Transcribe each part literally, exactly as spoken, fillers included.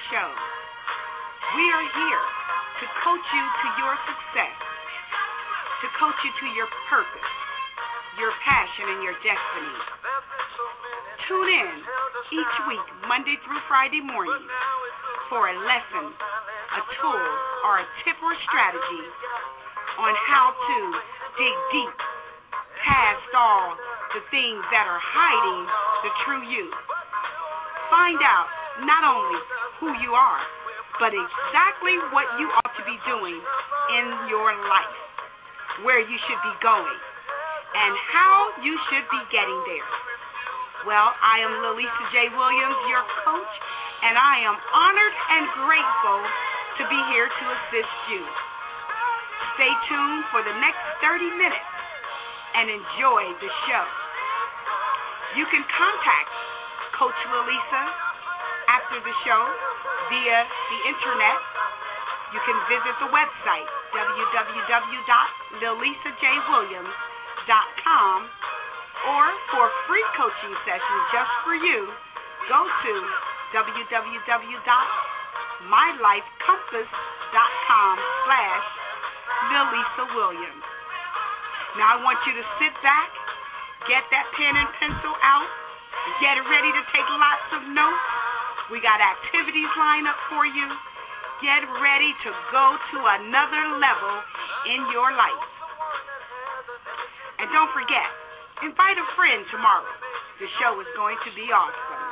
Show. We are here to coach you to your success, to coach you to your purpose, your passion, and your destiny. Tune in each week, Monday through Friday morning, for a lesson, a tool, or a tip or strategy on how to dig deep past all the things that are hiding the true you. Find out not only who you are, but exactly what you ought to be doing in your life, where you should be going, and how you should be getting there. Well, I am Lalisa J. Williams, your coach, and I am honored and grateful to be here to assist you. Stay tuned for the next thirty minutes and enjoy the show. You can contact Coach Lalisa after the show via the internet. You can visit the website, w w w dot lalisa j williams dot com, or for free coaching sessions just for you, go to w w w dot my life compass dot com slash lalisa williams. Now I want you to sit back, get that pen and pencil out, get ready to take lots of notes. We got activities lined up for you. Get ready to go to another level in your life. And don't forget, invite a friend tomorrow. The show is going to be awesome.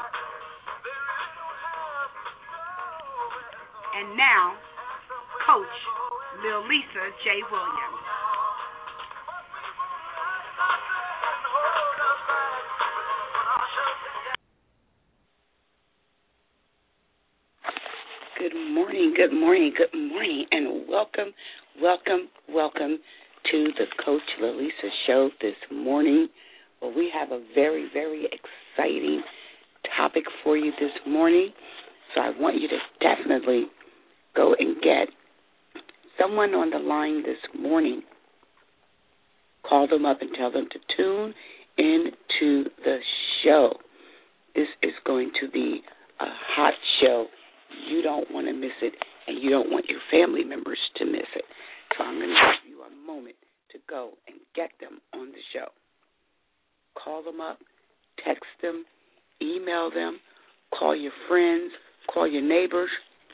And now, Coach Lalisa J. Williams. Good morning, good morning, good morning, and welcome, welcome, welcome to the Coach Lalisa Show this morning. Well, we have a very, very exciting topic for you this morning, so I want you to definitely go and get someone on the line this morning. Call them up and tell them to tune in to the show. This is going to be a hot show. You don't want to miss it, and you don't want your family members to miss it. So I'm going to give you a moment to go and get them on the show. Call them up, text them, email them, call your friends, call your neighbors,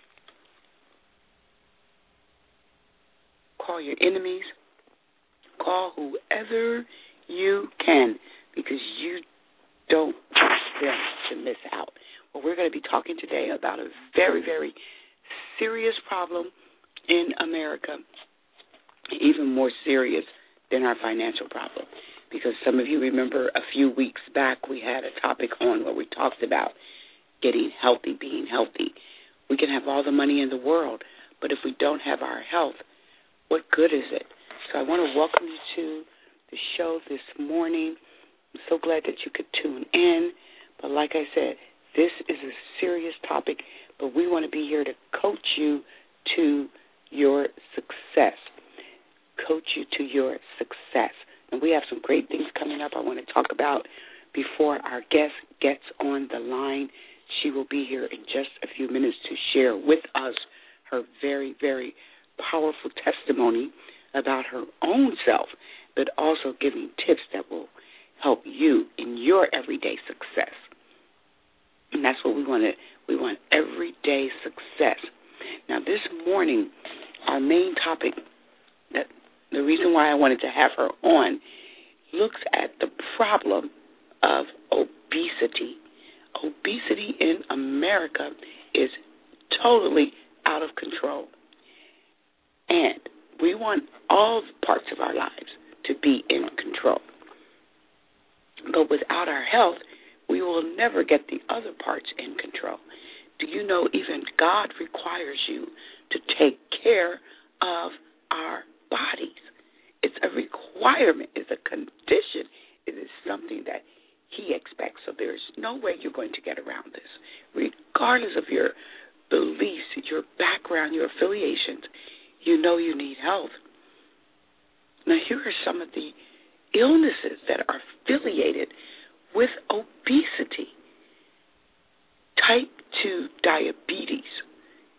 call your enemies, call whoever you can, because you don't want them to miss out. Well, we're going to be talking today about a very, very serious problem in America, even more serious than our financial problem, because some of you remember a few weeks back we had a topic on where we talked about getting healthy, being healthy. We can have all the money in the world, but if we don't have our health, what good is it? So I want to welcome you to the show this morning. I'm so glad that you could tune in, but like I said, this is a serious topic, but we want to be here to coach you to your success. Coach you to your success. And we have some great things coming up I want to talk about before our guest gets on the line. She will be here in just a few minutes to share with us her very, very powerful testimony about her own self, but also giving tips that will help you in your everyday success. And that's what we want to, we want everyday success. Now, this morning, our main topic, that the reason why I wanted to have her on, looks at the problem of obesity. Obesity in America is totally out of control. And we want all parts of our lives to be in control. But without our health, we will never get the other parts in control. Do you know even God requires you to take care of our bodies? It's a requirement. It's a condition. It is something that He expects. So there's no way you're going to get around this. Regardless of your beliefs, your background, your affiliations, you know you need health. Now, here are some of the illnesses that are affiliated with obesity. Type two diabetes,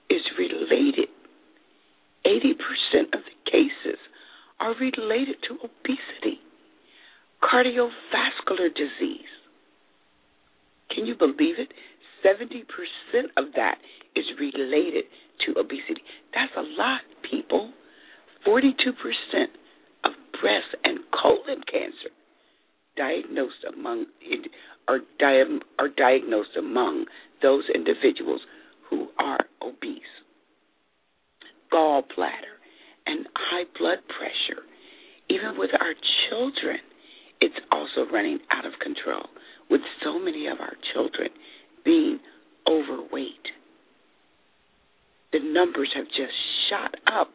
is related. eighty percent of the cases are related to obesity, cardiovascular disease. Can you believe it? seventy percent of that is related to obesity. That's a lot, people. forty-two percent of breast and colon cancer diagnosed among are, di- are diagnosed among those individuals who are obese. Gallbladder and high blood pressure. Even with our children, it's also running out of control, with so many of our children being overweight. The numbers have just shot up,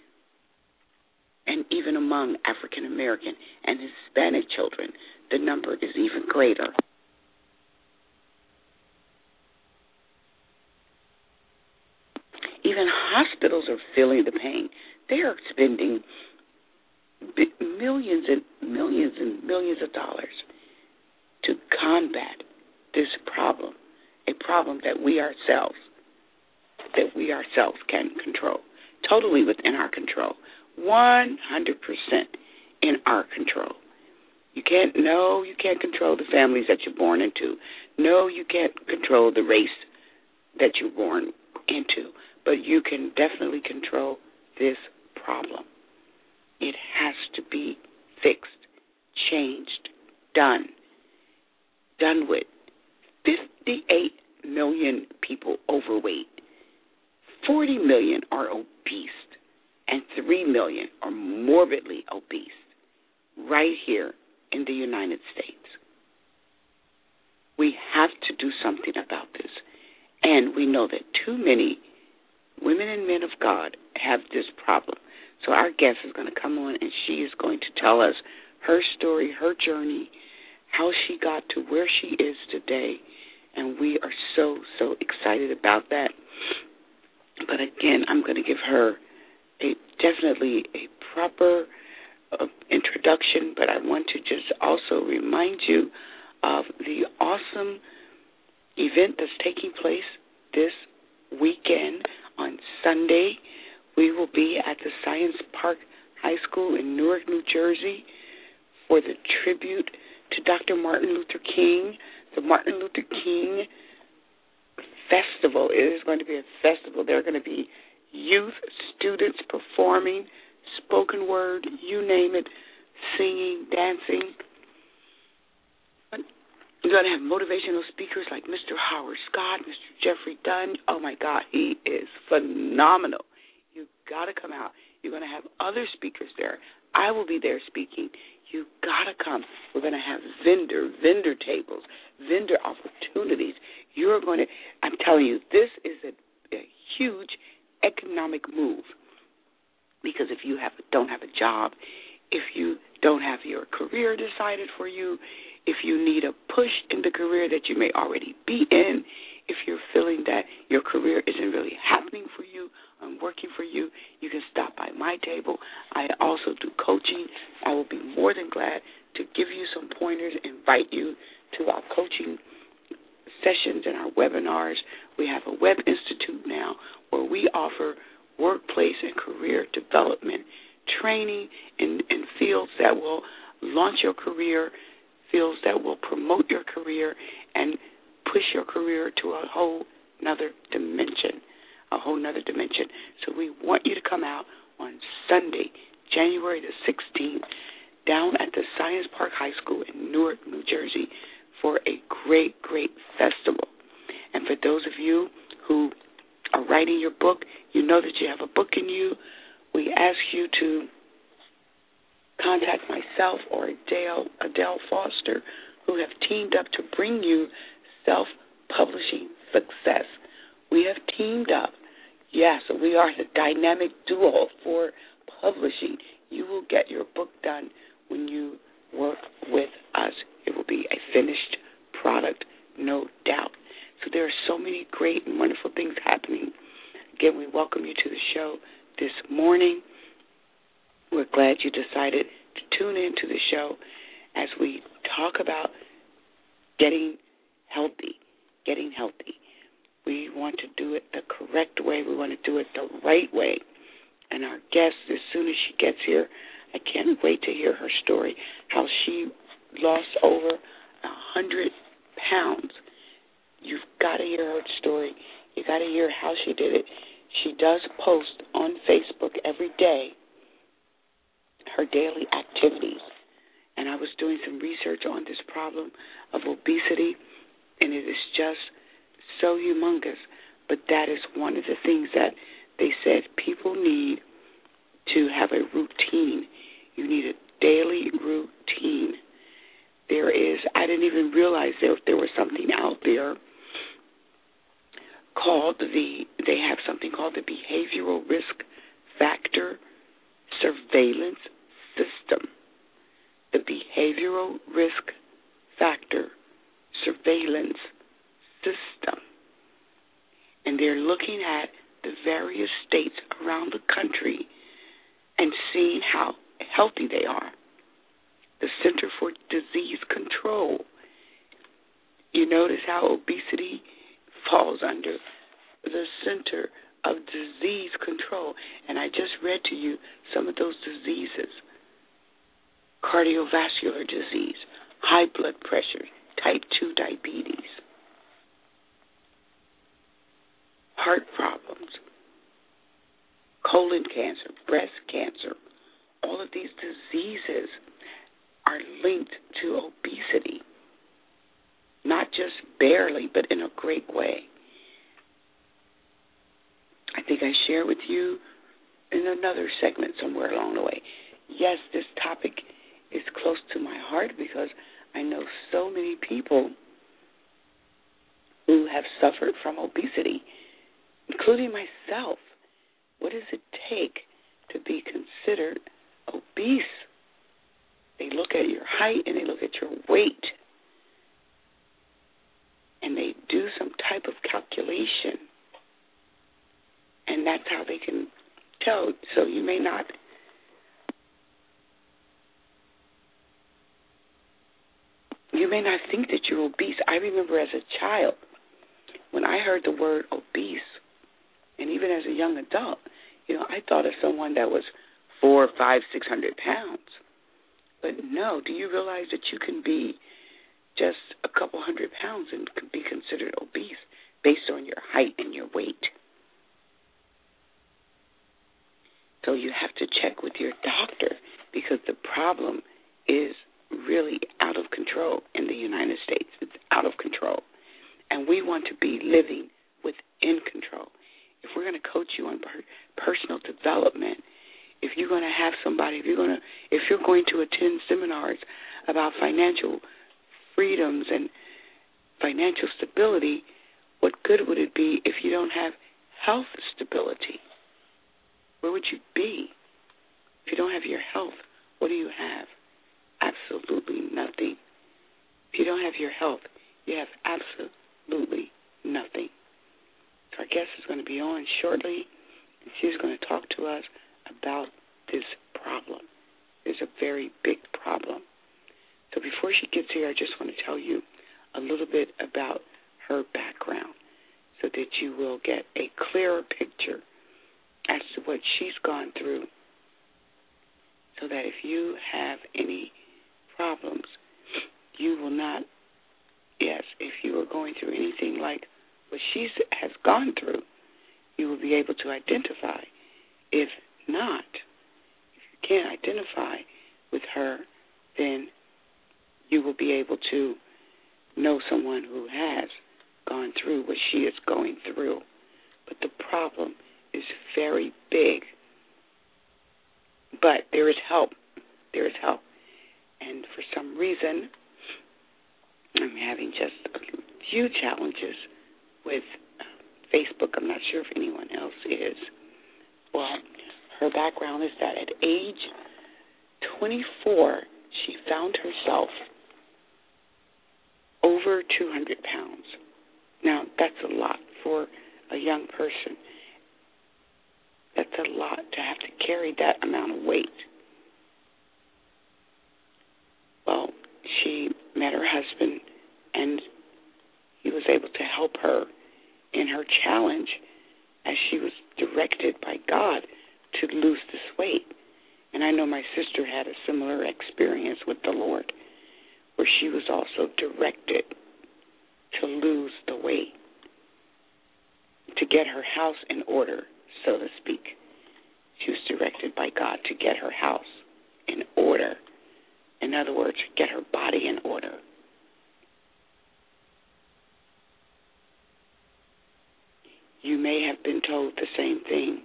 and even among African American and Hispanic children, the number is even greater. Even hospitals are feeling the pain. They are spending millions and millions and millions of dollars to combat this problem, a problem that we ourselves, that we ourselves can control, totally within our control, one hundred percent in our control. You can't, no, you can't control the families that you're born into. No, you can't control the race that you're born into, but you can definitely control this problem. It has to be fixed, changed, done, done with. fifty-eight million people overweight, forty million are obese, and three million are morbidly obese right here in the United States. We have to do something about this, and we know that too many women and men of God have this problem. So our guest is going to come on, and she is going to tell us her story, her journey, how she got to where she is today, and we are so, so excited about that. But again, I'm going to give her a definitely a proper uh, introduction, but I want to just also remind you of the awesome event that's taking place this weekend on Sunday. We will be at the Science Park High School in Newark, New Jersey for the tribute to Doctor Martin Luther King, the Martin Luther King Festival. It is going to be a festival. There are going to be youth, students performing, spoken word, you name it, singing, dancing. You're going to have motivational speakers like Mister Howard Scott, Mister Jeffrey Dunn. Oh, my God, he is phenomenal. You've got to come out. You're going to have other speakers there. I will be there speaking. You've got to come. We're going to have vendor, vendor tables, vendor opportunities. You're going to, I'm telling you, this is a, a huge economic move, because if you have don't have a job, if you don't have your career decided for you, if you need a push in the career that you may already be in, if you're feeling that your career isn't really happening for you and working for you, you can stop by my table. I also do coaching. I will be more than glad to give you some pointers, invite you to our coaching sessions and our webinars. We have a Web Institute now where we offer workplace and career development training in, in fields that will launch your career, fields that will promote your career and push your career to a whole nother dimension, a whole nother dimension. So we want you to come out on Sunday, January the sixteenth, down at the Science Park High School in Newark, New Jersey, for a great, great festival. And for those of you who are writing your book, you know that you have a book in you, we ask you to contact myself or Adele, Adele Foster, who have teamed up to bring you self-publishing success. We have teamed up. Yes, we are the dynamic duo for publishing. You will get your book done when you work with us. It will be a finished product, no doubt. So there are so many great and wonderful things happening. Again, we welcome you to the show this morning. We're glad you decided to tune in to the show as we talk about getting healthy, getting healthy. We want to do it the correct way. We want to do it the right way. And our guest, as soon as she gets here, I can't wait to hear her story, how she lost over a hundred pounds. You've got to hear her story. You got to hear how she did it. She does post on Facebook every day her daily activities. And I was doing some research on this problem of obesity, and it is just so humongous. But that is one of the things that they said people need to have a routine. You need a daily routine. There is, I didn't even realize there, there was something out there called the, they have something called the Behavioral Risk Factor Surveillance System. The Behavioral Risk Factor Surveillance System. And they're looking at the various states around the country and seeing how healthy they are. The Center for Disease Control. You notice how obesity falls under the Center of Disease Control. And I just read to you some of those diseases. Cardiovascular disease, high blood pressure, type two diabetes, heart problems, colon cancer, breast cancer. All of these diseases are linked to obesity, not just barely, but in a great way. I think I shared with you in another segment somewhere along the way. Yes, this topic is close to my heart because I know so many people who have suffered from obesity, including myself. What does it take to be considered obese? They look at your height and they look at your weight, and they do some type of calculation, and that's how they can tell. So you may not You may not think that you're obese. I remember as a child, when I heard the word obese, and even as a young adult, you know, I thought of someone that was four, five, six hundred pounds. But no, do you realize that you can be just a couple hundred pounds and could be considered obese based on your height and your weight? So you have to check with your doctor because the problem is really out of control in the United States. It's out of control. And we want to be living within control. If we're going to coach you on per- personal development, if you're going to have somebody, if you're going to, if you're going to attend seminars about financial freedoms and financial stability, what good would it be if you don't have health stability? Where would you be? If you don't have your health, what do you have? Absolutely nothing. If you don't have your health, you have absolutely nothing. So our guest is going to be on shortly, and she's going to talk to us about this problem. It's a very big problem. So before she gets here, I just want to tell you a little bit about her background so that you will get a clearer picture as to what she's gone through, so that if you have any problems, you will not, yes, if you are going through anything like what she has gone through, you will be able to identify. If not, if you can't identify with her, then you will be able to know someone who has gone through what she is going through. But the problem is very big. But there is help. There is help. And for some reason, I'm having just a few challenges with Facebook. I'm not sure if anyone else is. Well, her background is that at age twenty-four, she found herself over two hundred pounds. Now, that's a lot for a young person. That's a lot to have to carry that amount of weight. Well, she met her husband, and he was able to help her in her God to lose this weight. And I know my sister had a similar experience with the Lord, where she was also directed to lose the weight, to get her house in order, so to speak. She was directed by God to get her house in order. In other words, get her body in order. You may have been told the same thing.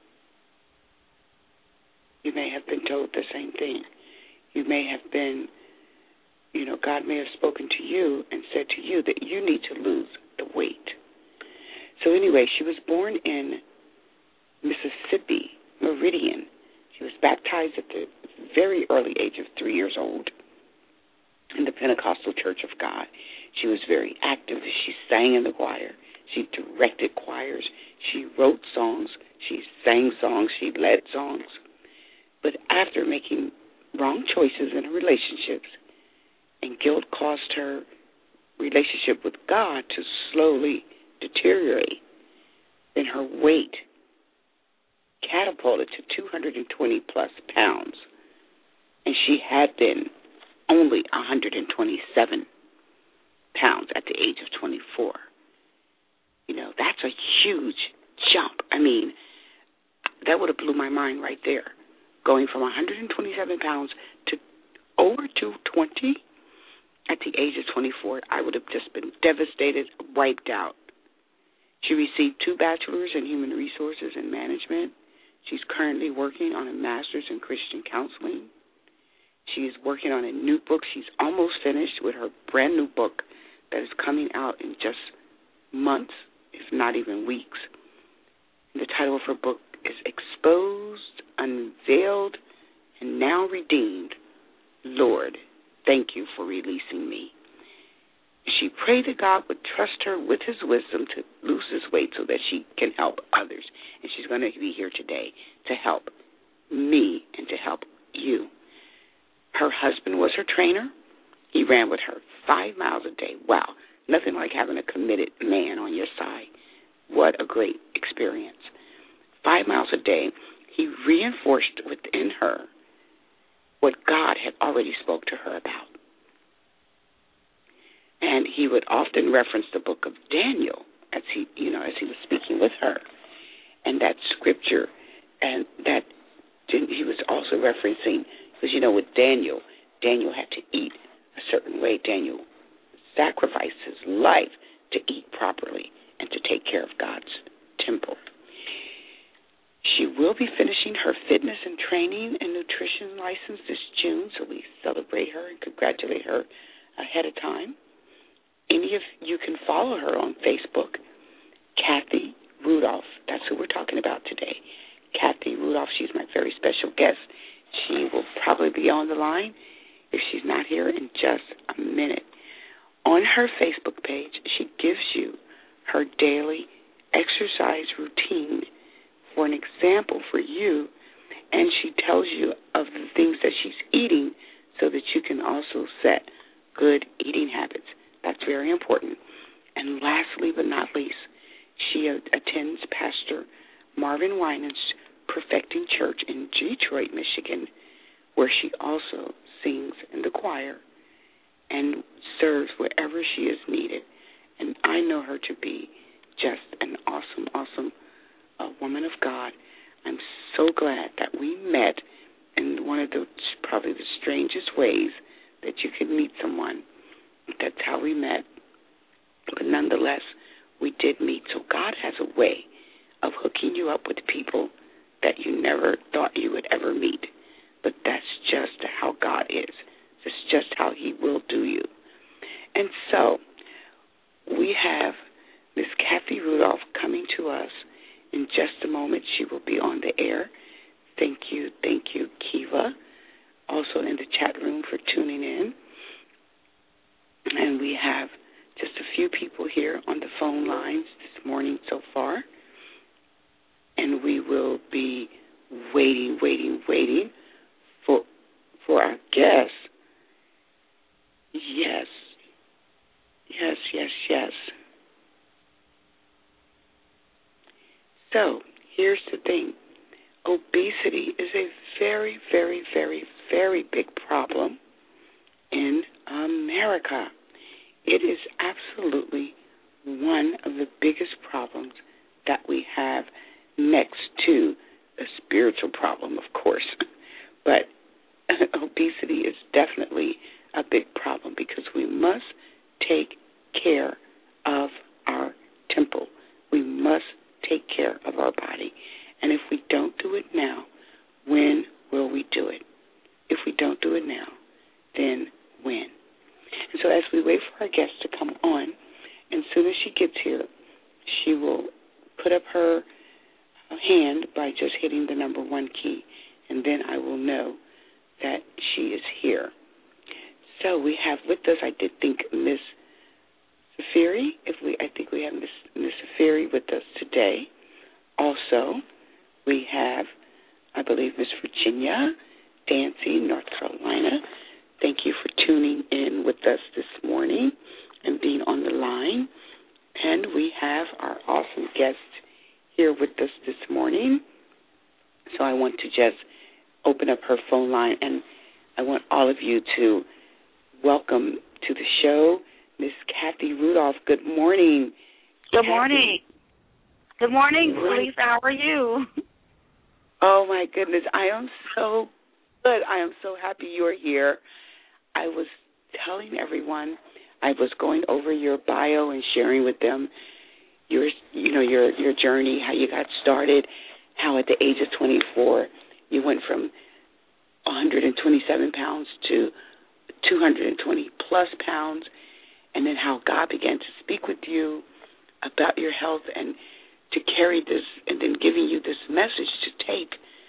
You may have been told the same thing. You may have been, you know, God may have spoken to you and said to you that you need to lose the weight. So anyway, she was born in Mississippi, Meridian. She was baptized at the very early age of three years old in the Pentecostal Church of God. She was very active. She sang in the choir. She directed choirs. She wrote songs. She sang songs. She led songs. But after making wrong choices in her relationships, and guilt caused her relationship with God to slowly deteriorate, then her weight catapulted to two hundred twenty plus pounds, and she had been only one hundred twenty-seven pounds at the age of twenty-four. You know, that's a huge jump. I mean, that would have blew my mind right there. Going from one hundred twenty-seven pounds to over two hundred twenty at the age of twenty-four, I would have just been devastated, wiped out. She received two bachelors in human resources and management. She's currently working on a master's in Christian counseling. She's working on a new book. She's almost finished with her brand new book that is coming out in just months, if not even weeks. The title of her book is Exposed, Unveiled, and Now Redeemed. Lord, thank you for releasing me. She prayed that God would trust her with his wisdom to lose his weight so that she can help others. And she's going to be here today to help me and to help you. Her husband was her trainer. He ran with her five miles a day. Wow, nothing like having a committed man on your side. What a great experience. Five miles a day, he reinforced within her what God had already spoke to her about. And he would often reference the book of Daniel as he, you know, as he was speaking with her. And that scripture, and that he was also referencing, because, you know, with Daniel, Daniel had to eat a certain way. Daniel sacrificed his life to eat properly and to take care of God's temple. She will be finishing her fitness and training and nutrition license this June, so we celebrate her and congratulate her ahead of time. Any of you can follow her on Facebook, Kathy Rudolph. That's who we're talking about today. Kathy Rudolph, she's my very special guest. She will probably be on the line if she's not here in just a minute. On her Facebook page, she gives you her daily exercise routine for an example for you, and she tells you of the things that she's eating so that you can also set good eating habits. That's very important. And lastly but not least, she attends Pastor Marvin Winans' Perfecting Church in Detroit, Michigan, where she also sings in the choir and serves wherever she is needed. And I know her to be just an awesome, awesome uh, woman of God. I'm so glad that we met in one of the probably the strangest ways that you could meet someone. That's how we met. But nonetheless, we did meet. So God has a way of hooking you up with people that you never thought you would ever meet. But that's just how God is. It's just how he will do you. And so we have Miss Kathy Rudolph coming to us in just a moment. She will be on the air. Thank you, thank you, Kiva. Also in the chat room for tuning in. And we have just a few people here on the phone lines this morning so far. And we will be waiting, waiting, waiting for for our guests. Yes. Yes, yes, yes. So, here's the thing. big problem in America. It is absolutely one of the biggest problems that we have, next to a spiritual problem, of course. But obesity is definitely a big problem because we must take care of our temple. We must take care of our body. And if we don't do it now, when will we do it? If we don't do it now, then when? And so as we wait for our guest to come on, and as soon as she gets here, she will put up her hand by just hitting the number one key, and then I will know that she is here. So we have with us, I did think, Miss Safiri. If we, I think we have Miss Miss Safiri with us today. Also, we have, I believe, Miss Virginia Dancy, North Carolina. Thank you for tuning in with us this morning and being on the line. And we have our awesome guest here with us this morning. So I want to just open up her phone line, and I want all of you to welcome to the show Miss Kathy Rudolph. Good morning. Good Kathy. morning. Good morning, Good morning. Lisa. How are you? Oh, my goodness. I am so good. I am so happy you're here. I was telling everyone, I was going over your bio and sharing with them your, you know, your your journey, how you got started, how at the age of twenty-four you went from one hundred twenty-seven pounds to two hundred twenty plus pounds, and then how God began to speak with you about your health and to carry this, and then giving you this message to take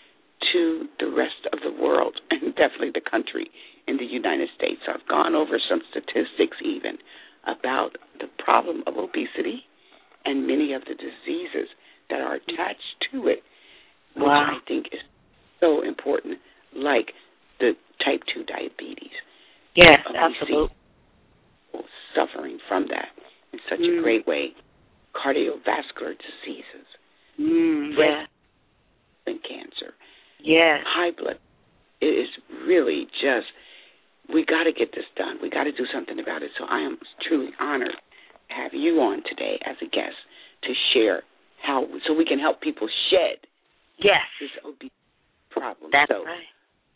to the rest of the world, and definitely the country in the United States. So I've gone over some statistics even about the problem of obesity and many of the diseases that are attached to it, which Wow. I think is so important, like the type two diabetes. Yes, Uh, we absolutely. see people suffering from that in such Mm. a great way. Cardiovascular diseases, Mm, breast yes. and cancer, Yes. high blood. It is really just, we got to get this done. We got to do something about it. So I am truly honored to have you on today as a guest to share how, so we can help people shed Yes. this obesity problem. That's so, right.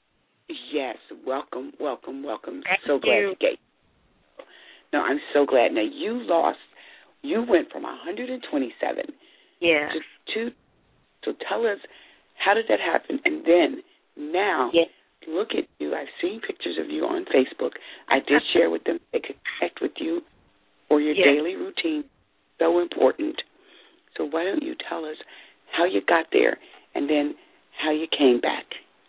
yes, welcome, welcome, welcome. Thank so glad you. to get you. No, I'm so glad. Now, you lost, you went from one hundred twenty-seven Yes. to two. So tell us, how did that happen? And then now, Yes. look at you. I've seen pictures of you on Facebook. I did share with them. They could connect with you for your Yes. daily routine. So important. So why don't you tell us how you got there and then how you came back?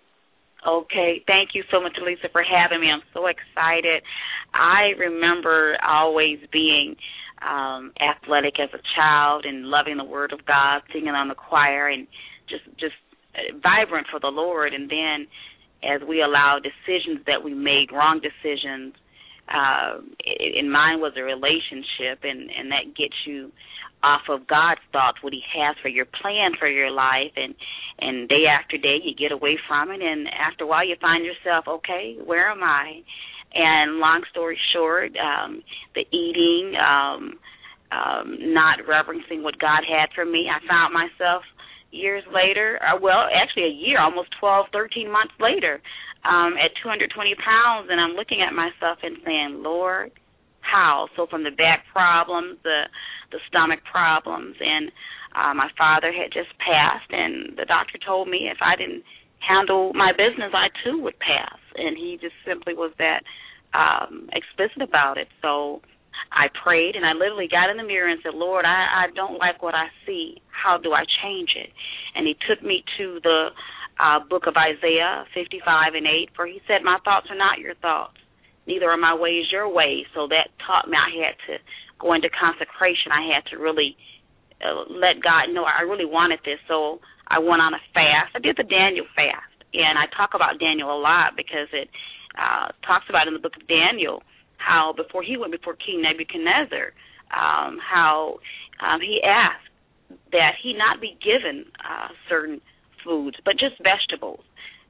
Okay. Thank you so much, Lisa, for having me. I'm so excited. I remember always being um, athletic as a child and loving the Word of God, singing on the choir, and just just vibrant for the Lord. And then as we allow decisions that we made, wrong decisions, uh, and mine was a relationship, and, and that gets you off of God's thoughts, what He has for your plan for your life, and, and day after day you get away from it, and after a while you find yourself, okay, where am I? And long story short, um, the eating, um, um, not reverencing what God had for me, I found myself years later, uh, well, actually a year, almost twelve, thirteen months later, um, at two hundred twenty pounds, and I'm looking at myself and saying, Lord, how? So from the back problems, the the stomach problems, and uh, my father had just passed, and the doctor told me if I didn't handle my business, I too would pass, and he just simply was that um, explicit about it. So I prayed, and I literally got in the mirror and said, Lord, I, I don't like what I see. How do I change it? And he took me to the uh, book of Isaiah fifty-five and eight, for he said, my thoughts are not your thoughts, neither are my ways your ways. So that taught me I had to go into consecration. I had to really uh, let God know I really wanted this. So I went on a fast. I did the Daniel fast, and I talk about Daniel a lot because it uh, talks about in the book of Daniel how before he went before King Nebuchadnezzar, um, how um, he asked that he not be given uh, certain foods, but just vegetables.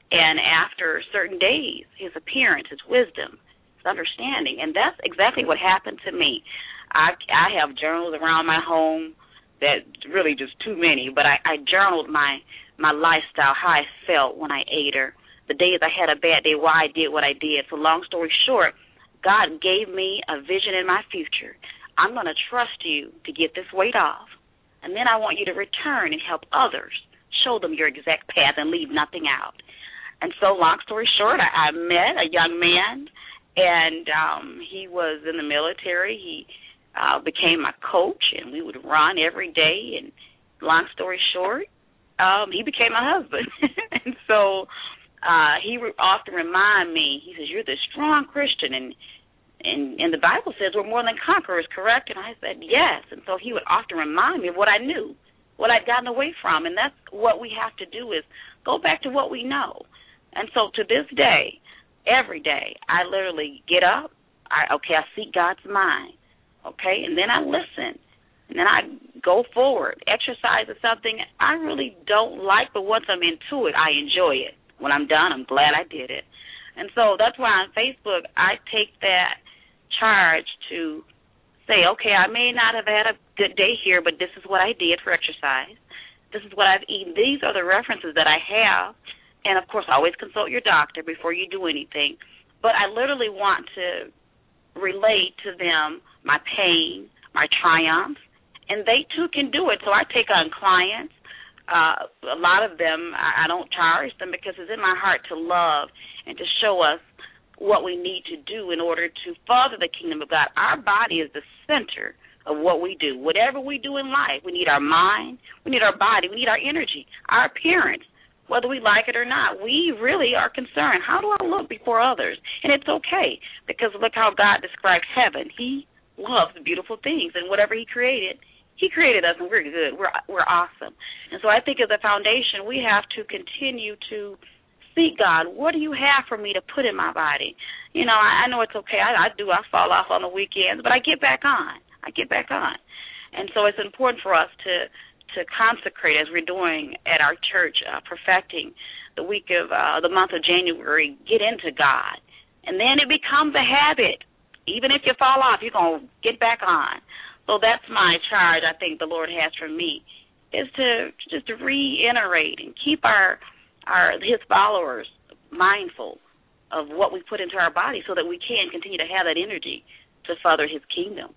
And after certain days, his appearance, his wisdom, his understanding, and that's exactly what happened to me. I, I have journals around my home that really just too many, but I, I journaled my, my lifestyle, how I felt when I ate her, the days I had a bad day, why I did what I did. So long story short, God gave me a vision in my future. I'm going to trust you to get this weight off, and then I want you to return and help others, show them your exact path and leave nothing out. And so long story short, I, I met a young man, and um, he was in the military. He uh, became my coach, and we would run every day. And long story short, um, he became my husband. And so uh, he re- often remind me, he says, you're this strong Christian, and, and, and the Bible says we're more than conquerors, correct? And I said, yes. And so he would often remind me of what I knew, what I'd gotten away from. And that's what we have to do, is go back to what we know. And so to this day, every day, I literally get up, I, okay, I seek God's mind, okay, and then I listen, and then I go forward. Exercise is something I really don't like, but once I'm into it, I enjoy it. When I'm done, I'm glad I did it. And so that's why on Facebook, I take that charge to say, okay, I may not have had a good day here, but this is what I did for exercise. This is what I've eaten. These are the references that I have. And, of course, always consult your doctor before you do anything. But I literally want to relate to them my pain, my triumphs, and they, too, can do it. So I take on clients. Uh, a lot of them, I, I don't charge them because it's in my heart to love and to show us what we need to do in order to further the kingdom of God. Our body is the center of what we do. Whatever we do in life, we need our mind, we need our body, we need our energy, our appearance. Whether we like it or not, we really are concerned. How do I look before others? And it's okay, because look how God described heaven. He loves beautiful things, and whatever he created, he created us, and we're good. We're we're awesome. And so I think as a foundation, we have to continue to seek God. What do you have for me to put in my body? You know, I, I know it's okay. I, I do. I fall off on the weekends, but I get back on. I get back on. And so it's important for us to to consecrate, as we're doing at our church, uh, perfecting the week of uh, the month of January, get into God. And then it becomes a habit. Even if you fall off, you're going to get back on. So that's my charge, I think the Lord has for me, is to just to reiterate and keep our, our his followers mindful of what we put into our body so that we can continue to have that energy to further his kingdom.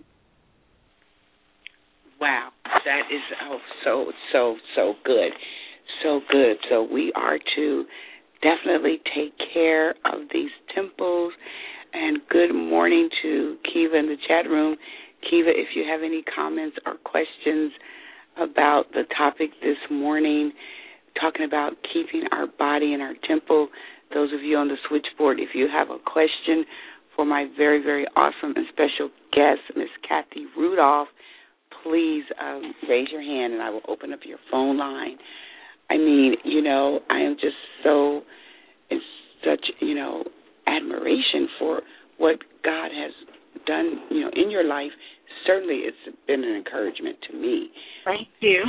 Wow, that is oh, so, so, so good, so good. So we are to definitely take care of these temples. And good morning to Kiva in the chat room. Kiva, if you have any comments or questions about the topic this morning, talking about keeping our body in our temple, those of you on the switchboard, if you have a question for my very, very awesome and special guest, Miss Kathy Rudolph, please um, raise your hand and I will open up your phone line. I mean, you know, I am just so in such, you know, admiration for what God has done, you know, in your life. Certainly it's been an encouragement to me. Thank you.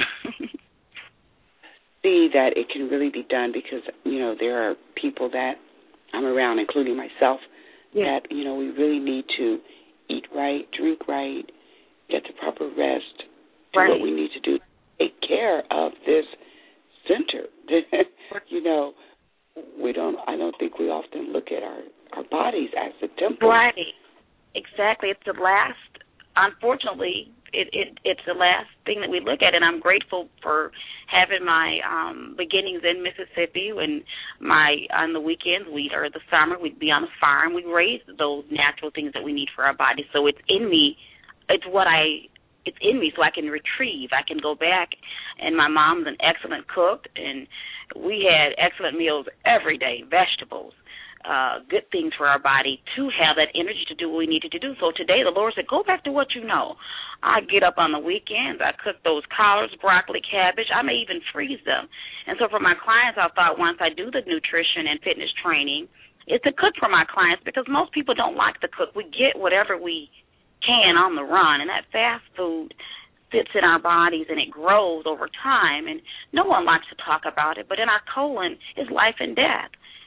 See that it can really be done because, you know, there are people that I'm around, including myself, yeah. that, you know, we really need to eat right, drink right, get the proper rest, do right. what we need to do to take care of this center. You know, we don't. I don't think we often look at our, our bodies as the temple. Right. Exactly. It's the last. Unfortunately, it, it it's the last thing that we look at, and I'm grateful for having my um, beginnings in Mississippi. When my on the weekends, we or the summer, we'd be on the farm. We raise those natural things that we need for our bodies. So it's in me. It's what I, it's in me so I can retrieve. I can go back, and my mom's an excellent cook, and we had excellent meals every day, vegetables, uh, good things for our body to have that energy to do what we needed to do. So today the Lord said, go back to what you know. I get up on the weekends. I cook those collards, broccoli, cabbage. I may even freeze them. And so for my clients, I thought once I do the nutrition and fitness training, it's to cook for my clients because most people don't like to cook. We get whatever we can on the run, and that fast food sits in our bodies and it grows over time, and no one likes to talk about it, but in our colon is life and death.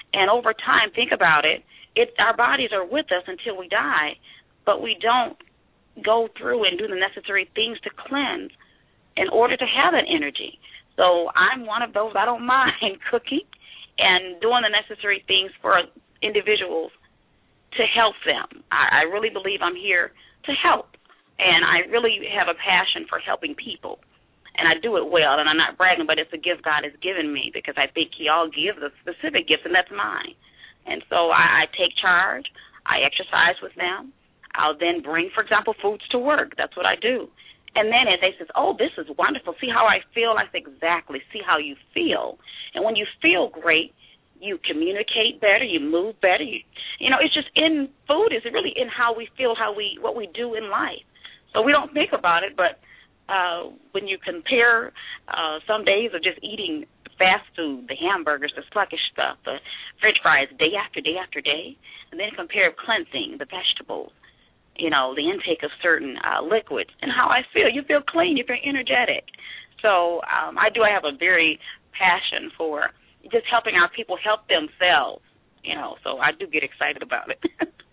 And over time, think about it, it our bodies are with us until we die, but we don't go through and do the necessary things to cleanse in order to have that energy. So I'm one of those. I don't mind cooking and doing the necessary things for individuals to help them. I, I really believe I'm here to help, and I really have a passion for helping people, and I do it well, and I'm not bragging, but it's a gift God has given me because I think he all gives a specific gift, and that's mine. And so I, I take charge. I exercise with them. I'll then bring, for example, foods to work. That's what I do. And then as they say, oh, this is wonderful. See how I feel? I say, exactly. See how you feel. And when you feel great, you communicate better, you move better. You, you know, it's just in food is really in how we feel, how we what we do in life. So we don't think about it, but uh, when you compare uh, some days of just eating fast food, the hamburgers, the sluggish stuff, the French fries, day after day after day, and then compare cleansing, the vegetables, you know, the intake of certain uh, liquids, and how I feel. You feel clean. You feel energetic. So um, I do. I have a very passion for just helping our people help themselves, you know, so I do get excited about it.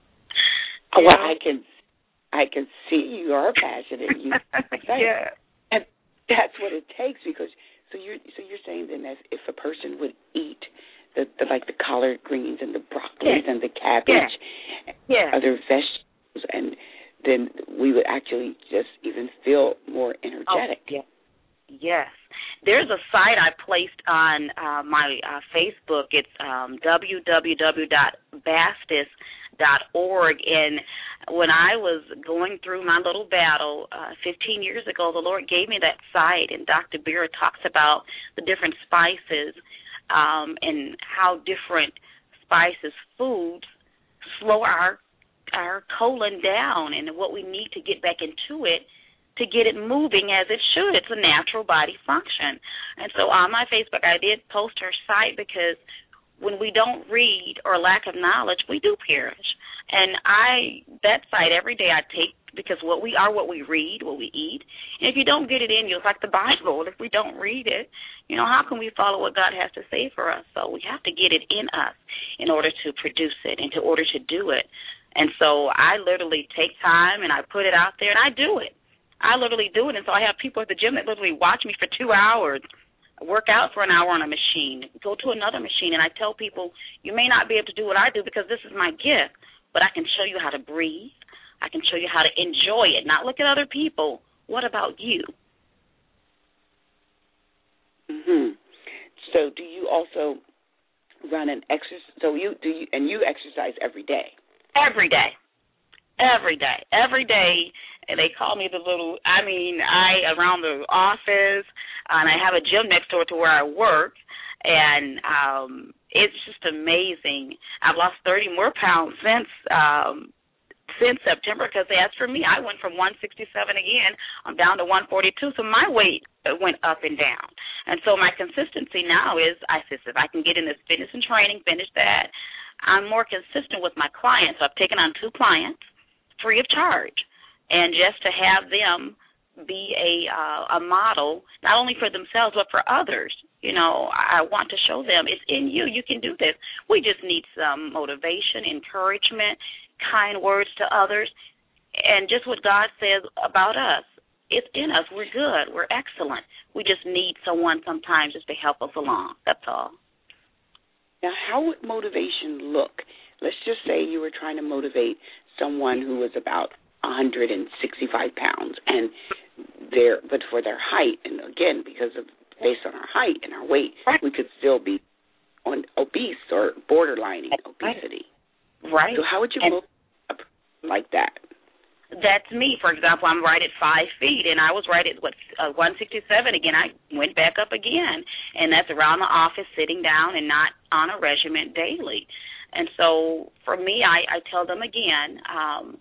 Oh, well, I can I can see your passion in you. Yeah. And that's what it takes, because so you're so you're saying then that if a person would eat the, the like the collard greens and the broccoli yeah. and the cabbage yeah. yeah. and other vegetables, and then we would actually just even feel more energetic. Oh, yeah. Yes. There's a site I placed on uh, my uh, Facebook. It's um, w w w dot bastis dot org. And when I was going through my little battle uh, fifteen years ago, the Lord gave me that site, and Doctor Beer talks about the different spices um, and how different spices, foods, slow our our colon down and what we need to get back into it to get it moving as it should. It's a natural body function. And so on my Facebook, I did post her site, because when we don't read or lack of knowledge, we do perish. And I, that site every day I take, because what we are what we read, what we eat. And if you don't get it in you, it's like the Bible. If we don't read it, you know, how can we follow what God has to say for us? So we have to get it in us in order to produce it and in order to do it. And so I literally take time and I put it out there, and I do it. I literally do it, and so I have people at the gym that literally watch me for two hours, work out for an hour on a machine, go to another machine, and I tell people, you may not be able to do what I do because this is my gift, but I can show you how to breathe. I can show you how to enjoy it, not look at other people. What about you? Mhm. So do you also run an exercise? So you do you and you exercise every day? Every day. Every day. Every day. And they call me the little, I mean, I, around the office, and I have a gym next door to where I work, and um, it's just amazing. I've lost thirty more pounds since um, since September, because as for me, I went from one sixty-seven again, I'm down to one forty-two, so my weight went up and down. And so my consistency now is, I said, if I can get in this fitness and training, finish that, I'm more consistent with my clients. So I've taken on two clients free of charge. And just to have them be a uh, a model, not only for themselves, but for others. You know, I want to show them it's in you. You can do this. We just need some motivation, encouragement, kind words to others, and just what God says about us. It's in us. We're good. We're excellent. We just need someone sometimes just to help us along. That's all. Now, how would motivation look? Let's just say you were trying to motivate someone who was about one hundred sixty-five pounds, and their but for their height, and again, because of based on our height and our weight, right. we could still be on obese or borderlining obesity. Right. So how would you and move like that? That's me. For example, I'm right at five feet, and I was right at what uh, one sixty-seven. Again, I went back up again, and that's around the office, sitting down and not on a regimen daily. And so for me, I, I tell them again. Um,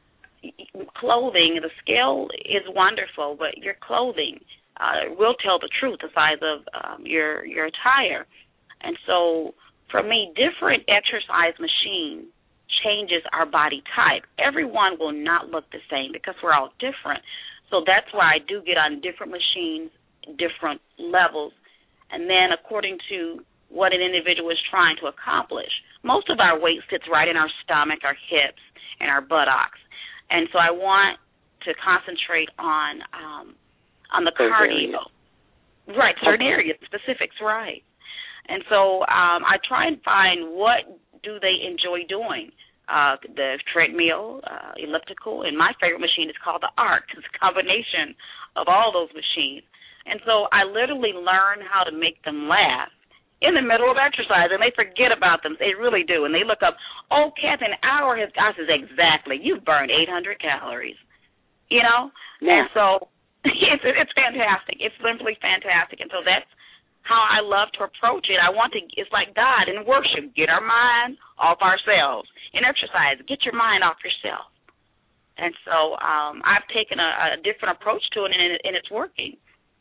Clothing, the scale is wonderful, but your clothing uh, will tell the truth, the size of um, your your attire. And so, for me, different exercise machine changes our body type. Everyone will not look the same because we're all different. So that's why I do get on different machines, different levels, and then according to what an individual is trying to accomplish. Most of our weight sits right in our stomach, our hips, and our buttocks. And so I want to concentrate on um, on the Those cardio. Areas. Right, certain areas, specifics, right. And so um, I try and find what do they enjoy doing. Uh, the treadmill, uh, elliptical, and my favorite machine is called the ARC. It's a combination of all those machines. And so I literally learn how to make them laugh in the middle of exercise, and they forget about them. They really do. And they look up, oh, Kathy, an hour has, I says, exactly, you've burned eight hundred calories, you know? Yeah. And so it's, it's fantastic. It's simply fantastic. And so that's how I love to approach it. I want to, it's like God in worship, get our mind off ourselves. In exercise, get your mind off yourself. And so um, I've taken a, a different approach to it, and, it, and it's working.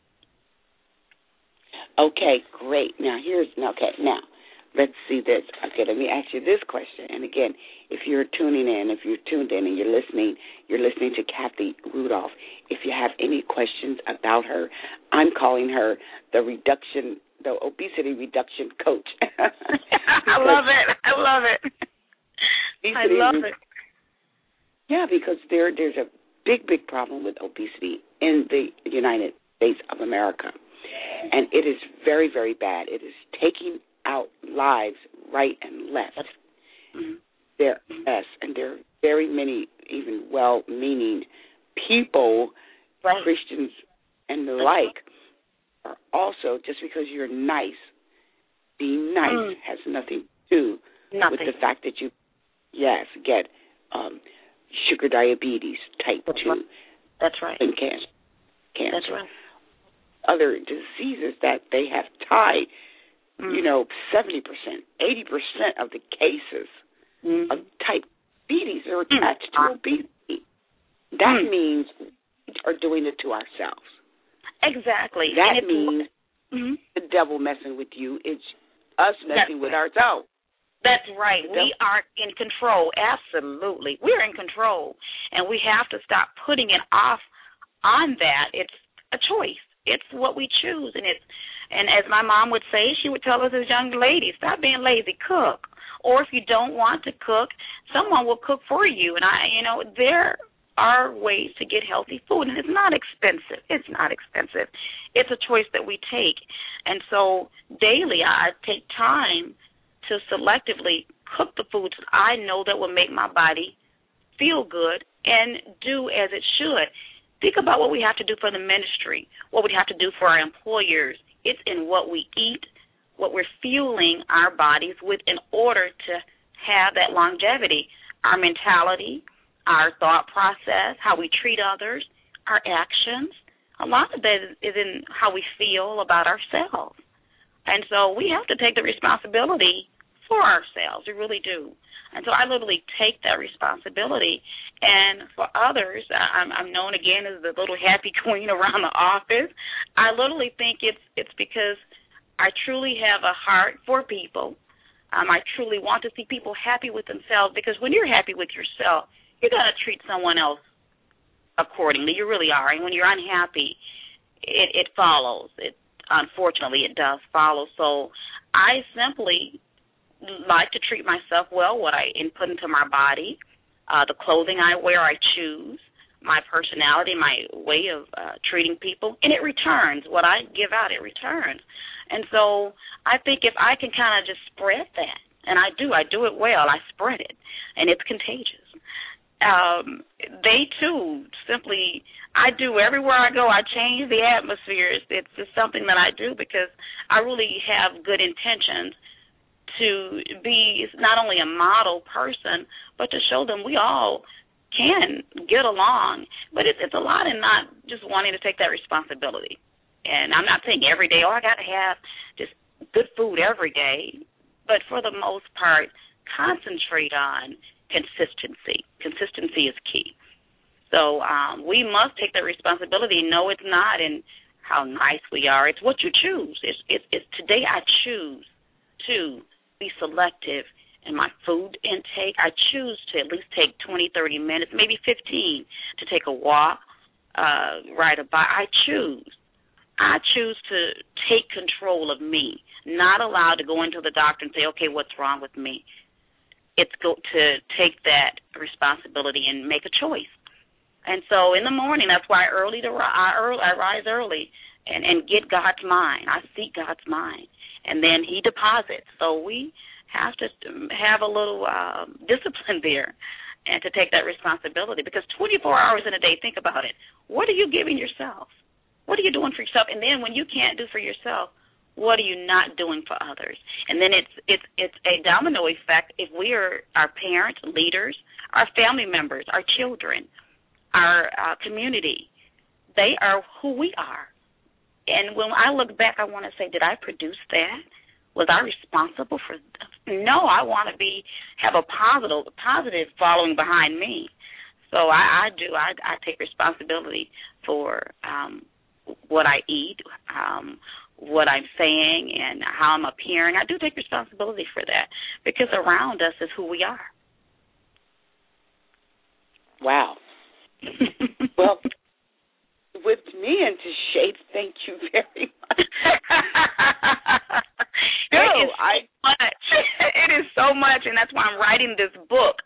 Okay, great. Now, here's, okay, now, let's see this. Okay, let me ask you this question. And, again, if you're tuning in, if you're tuned in and you're listening, you're listening to Kathy Rudolph. If you have any questions about her, I'm calling her the reduction, the obesity reduction coach. I love it. I love it. I love it. Yeah, because there there's a big, big problem with obesity in the United States of America. And it is very, very bad. It is taking out lives right and left. Mm-hmm. There, yes, and there are very many even well-meaning people, right. Christians and the like, are also, just because you're nice, being nice mm. has nothing to do nothing. with the fact that you, yes, get um, sugar diabetes, type That's two, right. That's right. and cancer. cancer. That's right. Other diseases that they have tied, mm. you know, seventy percent, eighty percent of the cases mm. of type diabetes are attached mm. to obesity. That mm. means we are doing it to ourselves. Exactly. That and means mm-hmm. the devil messing with you is us messing That's with right. ourselves. That's right. We are in control. Absolutely. We're in control. And we have to stop putting it off on that. It's a choice. It's what we choose. And it's and as my mom would say, she would tell us as young ladies, stop being lazy, cook. Or if you don't want to cook, someone will cook for you. And I you know, there are ways to get healthy food, and it's not expensive. It's not expensive. It's a choice that we take. And so daily I take time to selectively cook the foods I know that will make my body feel good and do as it should. Think about what we have to do for the ministry, what we have to do for our employers. It's in what we eat, what we're fueling our bodies with in order to have that longevity, our mentality, our thought process, how we treat others, our actions. A lot of that is in how we feel about ourselves. And so we have to take the responsibility for ourselves. We really do. And so I literally take that responsibility. And for others, I'm, I'm known again as the little happy queen around the office. I literally think it's it's because I truly have a heart for people. Um, I truly want to see people happy with themselves, because when you're happy with yourself, you're going to treat someone else accordingly. You really are. And when you're unhappy, it, it follows. It unfortunately, it does follow. So I simply like to treat myself well, what I input into my body, uh, the clothing I wear, I choose, my personality, my way of uh, treating people, and it returns. What I give out, it returns. And so I think if I can kind of just spread that, and I do, I do it well, I spread it, and it's contagious. Um, they, too, simply, I do everywhere I go, I change the atmosphere. It's, it's just something that I do because I really have good intentions to be not only a model person, but to show them we all can get along. But it's, it's a lot in not just wanting to take that responsibility. And I'm not saying every day, oh, I got to have just good food every day. But for the most part, concentrate on consistency. Consistency is key. So um, we must take that responsibility. No, it's not in how nice we are. It's what you choose. It's, it's, it's today I choose to be selective in my food intake. I choose to at least take twenty, thirty minutes, maybe fifteen, to take a walk, uh, ride a bike. I choose I choose to take control of me, not allowed to go into the doctor and say, okay, what's wrong with me? It's go to take that responsibility and make a choice. And so in the morning, that's why early to I, early, I rise early and, and get God's mind. I seek God's mind, and then He deposits. So we have to have a little um, discipline there and to take that responsibility, because twenty-four hours in a day, think about it. What are you giving yourself? What are you doing for yourself? And then when you can't do for yourself, what are you not doing for others? And then it's it's it's a domino effect if we are our parents, leaders, our family members, our children, our uh, community. They are who we are. And when I look back, I want to say, did I produce that? Was I responsible for that? No, I want to be have a positive positive following behind me. So I, I do. I, I take responsibility for um, what I eat, um, what I'm saying, and how I'm appearing. I do take responsibility for that, because around us is who we are. Wow. Well, whipped me into shape. Thank you very much. no, it is so I, much. It is so much, and that's why I'm writing this book.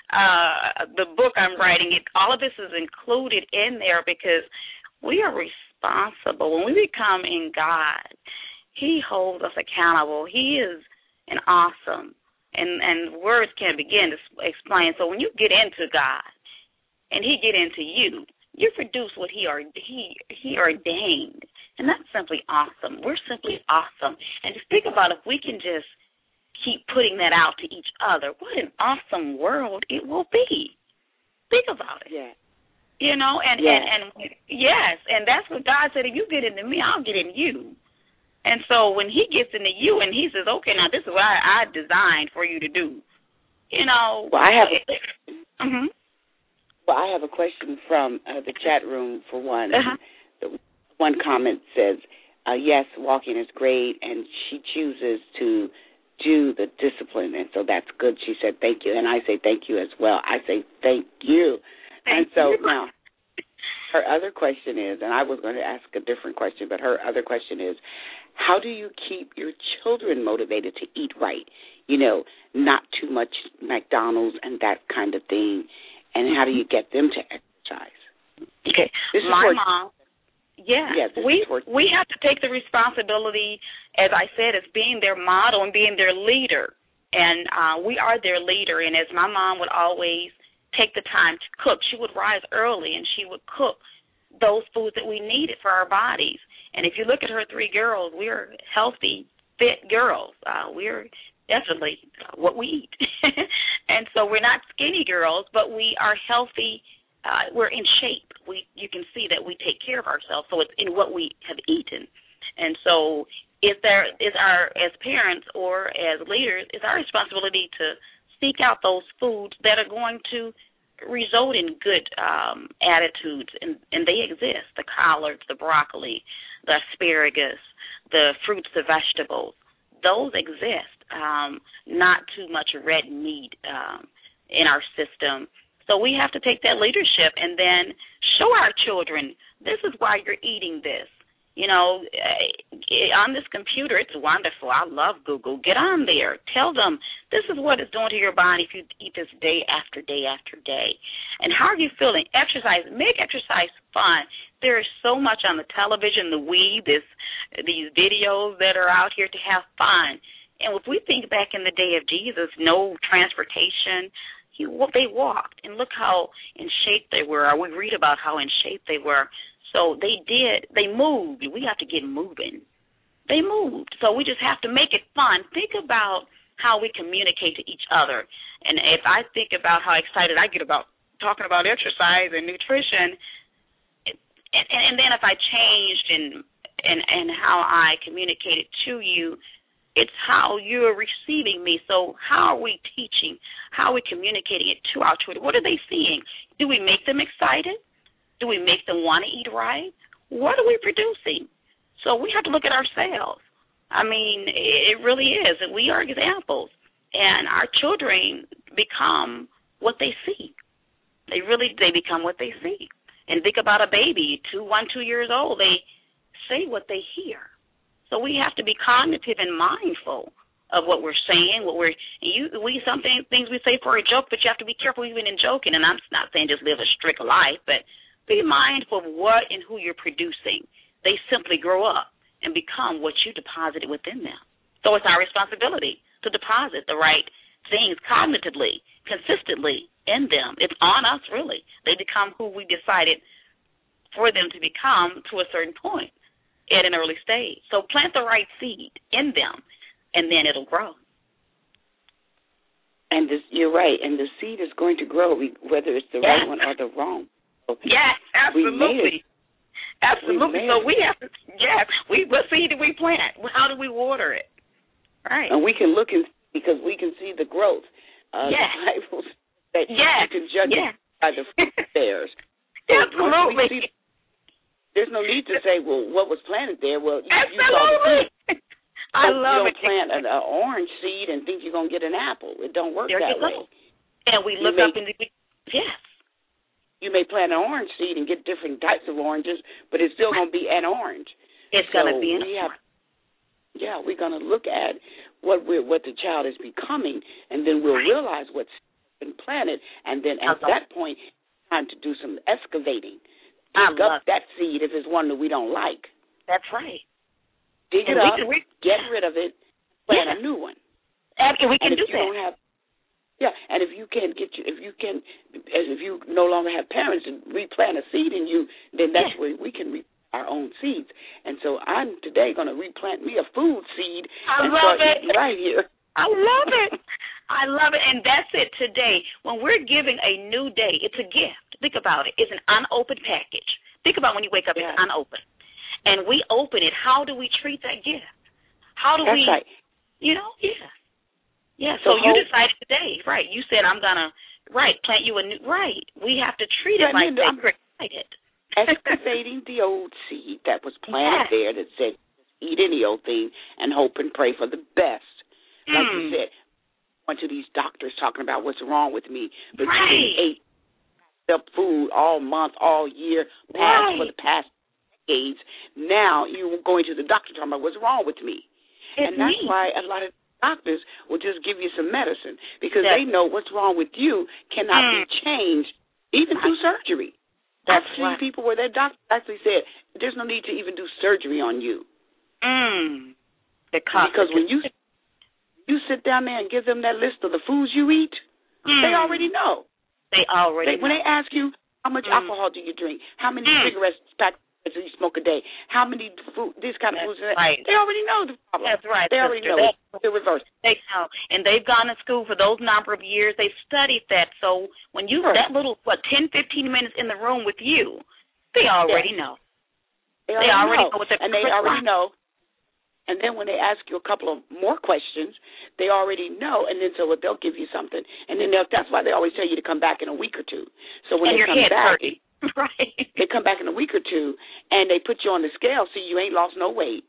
Uh, the book I'm writing, it, all of this is included in there, because we are responsible. When we become in God, He holds us accountable. He is an awesome, and, and words can't begin to explain. So when you get into God and He get into you, you produce what he, or, he, he ordained, and that's simply awesome. We're simply awesome. And just think about if we can just keep putting that out to each other, what an awesome world it will be. Think about it. Yeah. You know, and, yeah. and, and yes, and that's what God said, if you get into me, I'll get in you. And so when He gets into you and He says, okay, now this is what I, I designed for you to do, you know. Well, I have a, mm-hmm. well, I have a question from uh, the chat room, for one. Uh-huh. The, one comment says, uh, yes, walking is great, and she chooses to do the discipline, and so that's good. She said thank you, and I say thank you as well. I say thank you. Thank and so you. now her other question is, and I was going to ask a different question, but her other question is, how do you keep your children motivated to eat right? You know, not too much McDonald's and that kind of thing, and how do you get them to exercise? Okay, this my is mom. Yeah, yeah we we have to take the responsibility, as I said, as being their model and being their leader. And uh, we are their leader. And as my mom would always take the time to cook, she would rise early and she would cook those foods that we needed for our bodies. And if you look at her three girls, we're healthy, fit girls. Uh, we're definitely what we eat. And so we're not skinny girls, but we are healthy. Uh, we're in shape. We you can see that we take care of ourselves. So it's in what we have eaten. And so is there is our as parents or as leaders, it's our responsibility to seek out those foods that are going to result in good um, attitudes, and, and they exist. The collards, the broccoli, the asparagus, the fruits, the vegetables, those exist. Um, not too much red meat um, in our system. So we have to take that leadership and then show our children, this is why you're eating this. You know, on this computer, it's wonderful. I love Google. Get on there. Tell them this is what it's doing to your body if you eat this day after day after day. And how are you feeling? Exercise. Make exercise fun. There is so much on the television, the Wii, this, these videos that are out here to have fun. And if we think back in the day of Jesus, no transportation, he, they walked. And look how in shape they were. Or we read about how in shape they were. So they did, they moved. We have to get moving. They moved. So we just have to make it fun. Think about how we communicate to each other. And if I think about how excited I get about talking about exercise and nutrition, and, and then if I changed in, in, in how I communicate it to you, it's how you're receiving me. So how are we teaching? How are we communicating it to our children? What are they seeing? Do we make them excited? Do we make them want to eat right? What are we producing? So we have to look at ourselves. I mean, it really is. And we are examples. And our children become what they see. They really, they become what they see. And think about a baby, two, one, two years old. They say what they hear. So we have to be cognitive and mindful of what we're saying, what we're you we some things, things we say for a joke, but you have to be careful even in joking. And I'm not saying just live a strict life, but be mindful of what and who you're producing. They simply grow up and become what you deposited within them. So it's our responsibility to deposit the right things cognitively, consistently in them. It's on us, really. They become who we decided for them to become to a certain point at an early stage. So plant the right seed in them, and then it'll grow. And this, you're right, and the seed is going to grow, whether it's the yes. right one or the wrong. So yes, absolutely. Absolutely. We so we have to, yes, we, what seed do we plant? How do we water it? Right. And we can look and because we can see the growth. Uh, yes. The Bible that yes. you can judge yes. it by the fruit it bears. So absolutely. See, there's no need to say, well, what was planted there? Well, you, absolutely. you saw the fruit. I so love you don't it. plant an, an orange seed and think you're going to get an apple. It don't work there that you go. way. And we you look may, up and we, yes. You may plant an orange seed and get different types of oranges, but it's still going to be an orange. It's so going to be an we orange. Have, yeah, we're going to look at what we're, what the child is becoming, and then we'll right. realize what's been planted, and then at that point, it's time to do some excavating. Dig up that seed if it's one that we don't like. That's right. Dig and it up, can, we, get rid of it, plant yeah. a new one. And we can and do if you that. Don't have, yeah, and if you can't get you, if you can, if you no longer have parents and replant a seed in you, then that's yeah. where we can replant our own seeds. And so I'm today going to replant me a food seed I and love start it. eating right here. I love it. I love it. And that's it today. When we're giving a new day, it's a gift. Think about it. It's an unopened package. Think about when you wake up, yeah. it's unopened. And we open it. How do we treat that gift? How do that's we, right. you know, yeah. Yeah, so, so you decided today, right. You said, I'm going to, right, plant you a new, right. We have to treat it like that. We're excited. Excavating the old seed that was planted yes. there that said, eat any old thing and hope and pray for the best. Mm. Like you said, went to these doctors talking about what's wrong with me, but right. you ate up food all month, all year, past right. for the past decades. Now you're going to the doctor talking about what's wrong with me. It's and that's me. why a lot of doctors will just give you some medicine because that's they know what's wrong with you cannot mm. be changed even through surgery. That's I've seen right. people where their doctor actually said, there's no need to even do surgery on you. Mm. Because, because when you you sit down there and give them that list of the foods you eat, mm. they already know. They already they, know. When they ask you, how much mm. alcohol do you drink? How many mm. cigarettes packets do you smoke a day? How many food, this kind That's of foods? right. They already know the problem. That's right. They sister. already know they, it. The reverse. They know. And they've gone to school for those number of years. They've studied that. So when you, sure. that little, what, ten, fifteen minutes in the room with you, they already yes. know. They already, they already know. know. what they're and they already know. And then when they ask you a couple of more questions, they already know. And then so they'll give you something. And then they'll, that's why they always tell you to come back in a week or two. So when and they your come head back, hurting. right. they come back in a week or two, and they put you on the scale so you ain't lost no weight.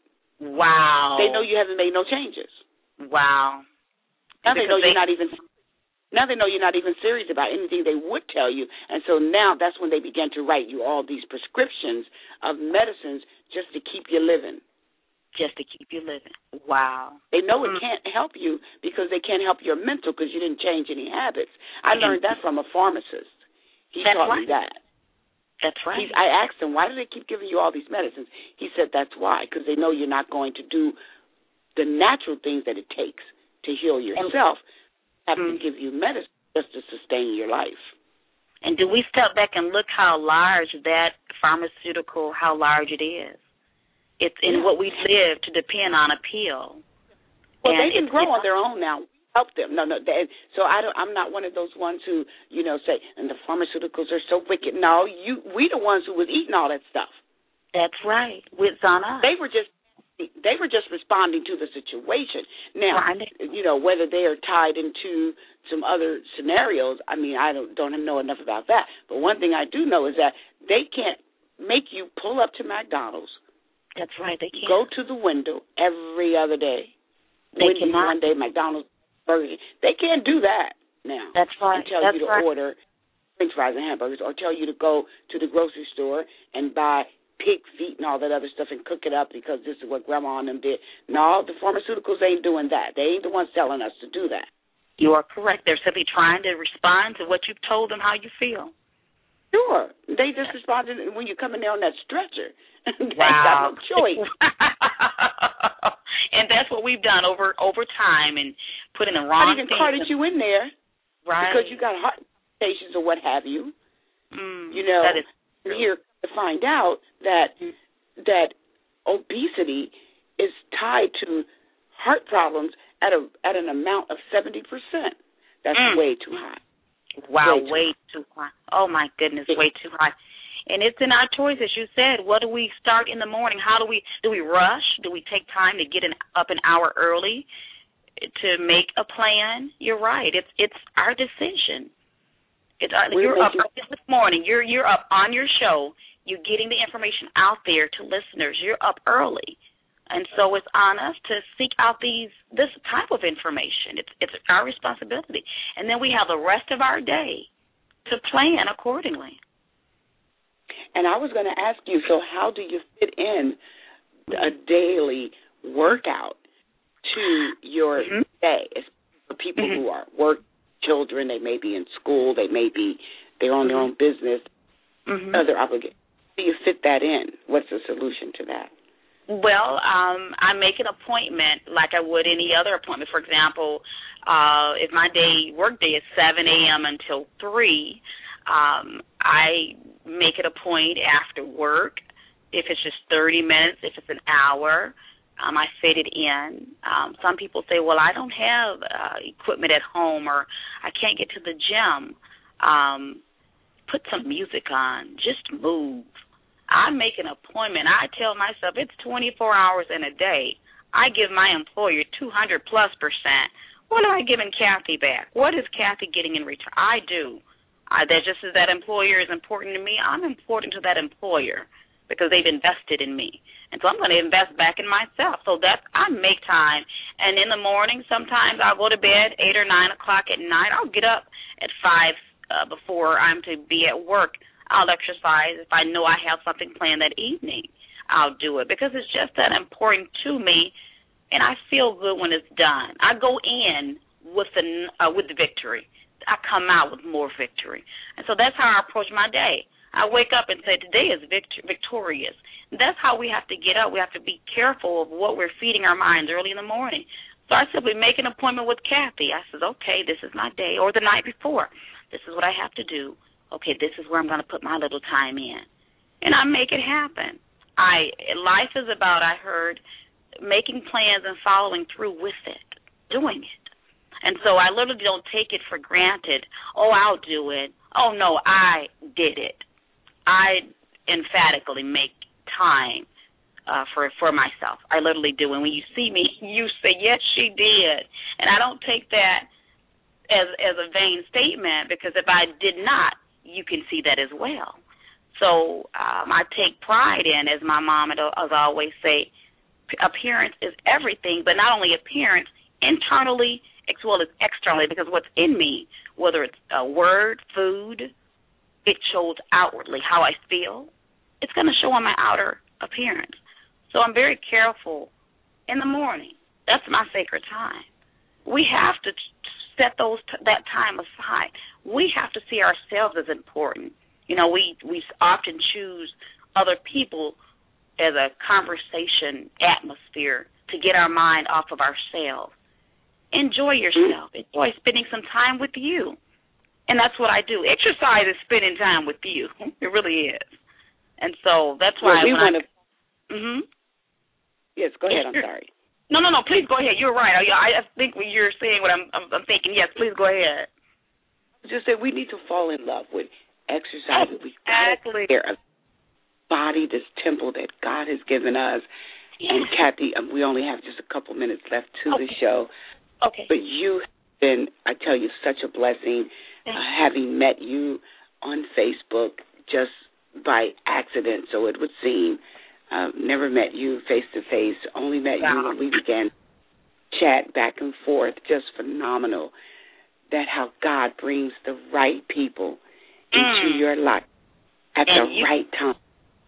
Wow. They know you haven't made no changes. Wow. Now they know they, you're not even. Now they know you're not even serious about anything they would tell you, and so now that's when they begin to write you all these prescriptions of medicines just to keep you living. Just to keep you living. Wow. They know mm. it can't help you because they can't help your mental because you didn't change any habits. I learned that from a pharmacist. He that's taught right. me that. That's right. He's, I asked him, why do they keep giving you all these medicines? He said that's why, because they know you're not going to do the natural things that it takes to heal yourself. Have mm. to give you medicine just to sustain your life. And do we step back and look how large that pharmaceutical, how large it is? It's in yeah. what we live to depend on a pill. Well, and they can grow on their own now. Help them. No, no. They, so I don't, I'm not one of those ones who, you know, say, and the pharmaceuticals are so wicked. No, you, we the ones who was eating all that stuff. That's right. It's on us. They were just, they were just responding to the situation. Now, right. you know, whether they are tied into some other scenarios, I mean, I don't, don't know enough about that. But one thing I do know is that they can't make you pull up to McDonald's. That's right. They can't. Go to the window every other day. They Wendy's cannot. one day, McDonald's, Burger King. They can't do that now. That's right. And tell That's you to right. order French fries and hamburgers, or tell you to go to the grocery store and buy pig feet and all that other stuff and cook it up because this is what Grandma and them did. No, the pharmaceuticals ain't doing that. They ain't the ones telling us to do that. You are correct. They're simply trying to respond to what you've told them how you feel. Sure. They just responded when you're coming there on that stretcher. They Wow. got no choice. And that's what we've done over over time and put in the wrong I even things. carted you in there. Right. Because you got heart patients or what have you. Mm, you know, that is we're here to find out that that obesity is tied to heart problems at a at an amount of seventy percent. That's mm. way too high. Wow, way, way too high. Oh, my goodness, way too high. And it's in our choice, as you said. What do we start in the morning? How do we do we rush? Do we take time to get an, up an hour early to make a plan? You're right. It's it's our decision. It's our, you're up this morning. You're you're up on your show. You're getting the information out there to listeners. You're up early. And so it's on us to seek out these this type of information. It's it's our responsibility. And then we have the rest of our day to plan accordingly. And I was going to ask you, so how do you fit in a daily workout to your mm-hmm. day? It's for people mm-hmm. who are work children, they may be in school, they may be they're on mm-hmm. their own business, mm-hmm. other obligations. How do you fit that in? What's the solution to that? Well, um, I make an appointment like I would any other appointment. For example, uh, if my day work day is seven a.m. until three, um, I make it a point after work. If it's just thirty minutes, if it's an hour, um, I fit it in. Um, some people say, well, I don't have uh, equipment at home or I can't get to the gym. Um, put some music on. Just move. I make an appointment. I tell myself it's twenty-four hours in a day. I give my employer two hundred plus percent. What am I giving Kathy back? What is Kathy getting in return? I do. I, that just as that employer is important to me, I'm important to that employer because they've invested in me. And so I'm going to invest back in myself. So that's, I make time. And in the morning, sometimes I'll go to bed eight or nine o'clock at night. I'll get up at five uh, before I'm to be at work. I'll exercise. If I know I have something planned that evening, I'll do it because it's just that important to me, and I feel good when it's done. I go in with the uh, with the victory. I come out with more victory. And so that's how I approach my day. I wake up and say, today is victor- victorious. And that's how we have to get up. We have to be careful of what we're feeding our minds early in the morning. So I simply make an appointment with Kathy. I says, okay, this is my day, or the night before. This is what I have to do. Okay, this is where I'm going to put my little time in. And I make it happen. I life is about, I heard, making plans and following through with it, doing it. And so I literally don't take it for granted. Oh, I'll do it. Oh, no, I did it. I emphatically make time uh, for for myself. I literally do. And when you see me, you say, yes, she did. And I don't take that as as a vain statement because if I did not, you can see that as well. So um, I take pride in, as my mom would always say, appearance is everything, but not only appearance, internally as well as externally, because what's in me, whether it's a word, food, it shows outwardly how I feel. It's going to show on my outer appearance. So I'm very careful in the morning. That's my sacred time. We have to set those that time aside. We have to see ourselves as important. You know, we, we often choose other people as a conversation atmosphere to get our mind off of ourselves. Enjoy yourself. Enjoy spending some time with you. And that's what I do. Exercise is spending time with you. It really is. And so that's why well, we when want to... Mm-hmm. Yes, go ahead. I'm sorry. No, no, no. Please go ahead. You're right. I, I think when you're saying what I'm, I'm, I'm thinking. Yes, please go ahead. Just that we need to fall in love with exercise. Exactly. We got body, this temple that God has given us. Yes. And Kathy, we only have just a couple minutes left to okay. the show. Okay. But you have been, I tell you, such a blessing. Uh, having met you on Facebook just by accident, so it would seem. Uh, never met you face to face. Only met wow. you when we began chat back and forth. Just phenomenal. That how God brings the right people into mm. your life at and the you, right time.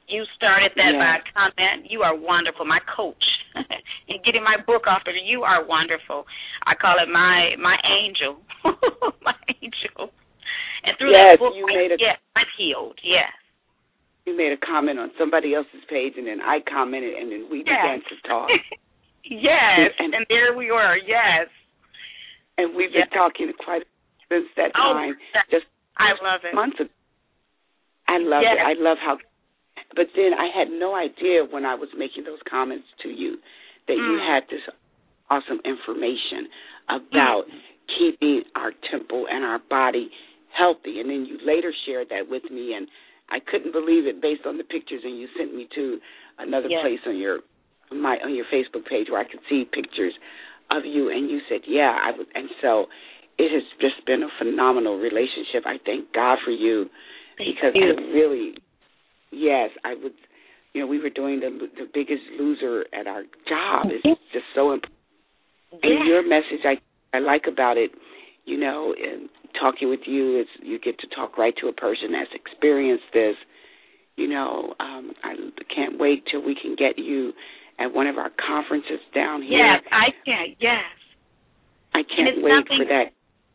You started that yeah. by a comment. You are wonderful, my coach. And getting my book off of you, you are wonderful. I call it my my angel, my angel. And through yes, that book, you I, made a, yes, I'm healed. Yes. You made a comment on somebody else's page, and then I commented, and then we yes. began to talk. yes, and, and there we were. Yes. And we've yes. been talking quite since that oh, time. That, just I love it. Months ago. I love yes. it. I love how. But then I had no idea when I was making those comments to you that mm. you had this awesome information about mm. keeping our temple and our body healthy. And then you later shared that with me, and I couldn't believe it based on the pictures. And you sent me to another yes. place on your my on your Facebook page where I could see pictures of you, and you said, "Yeah, I would." And so it has just been a phenomenal relationship. I thank God for you thank because you. I really. Yes, I would. You know, we were doing the the Biggest Loser at our job. It's just so important. Yeah. And your message, I I like about it. You know, and talking with you is you get to talk right to a person that's experienced this. You know, um, I can't wait till we can get you at one of our conferences down here. Yes, I can. Yes, I can't wait nothing, for that.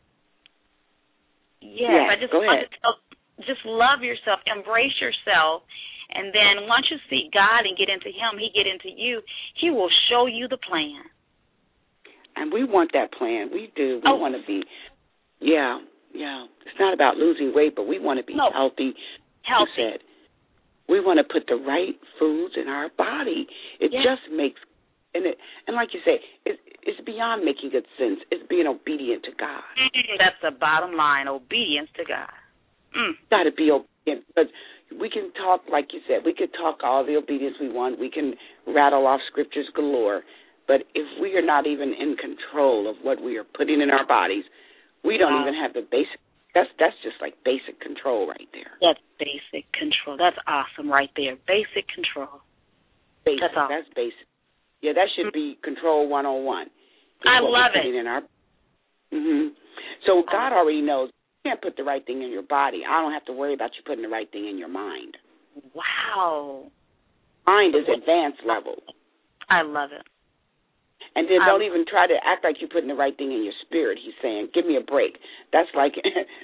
Yes, yes, I just go want ahead. to tell. Just love yourself, embrace yourself, and then once you seek God and get into Him, He get into you. He will show you the plan. And we want that plan. We do. We oh. want to be, yeah, yeah. It's not about losing weight, but we want to be no. healthy. Healthy. You said we want to put the right foods in our body. It yes. just makes, and it, and like you say, it, it's beyond making good sense. It's being obedient to God. That's the bottom line: obedience to God. Mm. Got to be obedient, but we can talk, like you said, we could talk all the obedience we want. We can rattle off scriptures galore, but if we are not even in control of what we are putting in our bodies, we don't wow. even have the basic. That's that's just like basic control right there. That's basic control. That's awesome right there. Basic control. Basic. That's, awesome. That's basic. Yeah, that should be control one oh one. I love it. In our, mm-hmm. So God already knows. You can't put the right thing in your body. I don't have to worry about you putting the right thing in your mind. Wow. Mind is advanced level. I love it. And then I, don't even try to act like you're putting the right thing in your spirit. He's saying, give me a break. That's like